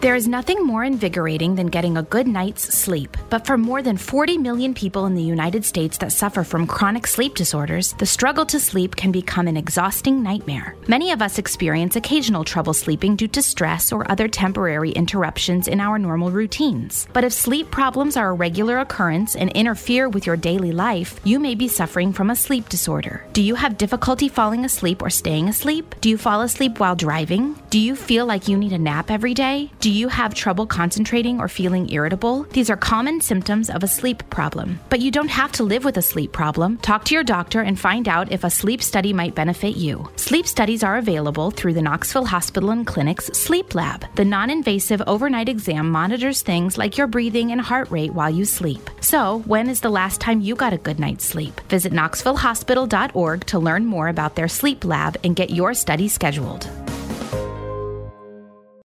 There is nothing more invigorating than getting a good night's sleep. But for more than 40 million people in the United States that suffer from chronic sleep disorders, the struggle to sleep can become an exhausting nightmare. Many of us experience occasional trouble sleeping due to stress or other temporary interruptions in our normal routines. But if sleep problems are a regular occurrence and interfere with your daily life, you may be suffering from a sleep disorder. Do you have difficulty falling asleep or staying asleep? Do you fall asleep while driving? Do you feel like you need a nap every day? Do you have trouble concentrating or feeling irritable? These are common symptoms of a sleep problem. But you don't have to live with a sleep problem. Talk to your doctor and find out if a sleep study might benefit you. Sleep studies are available through the Knoxville Hospital and Clinic's Sleep Lab. The non-invasive overnight exam monitors things like your breathing and heart rate while you sleep. So, when is the last time you got a good night's sleep? Visit knoxvillehospital.org to learn more about their sleep lab and get your study scheduled.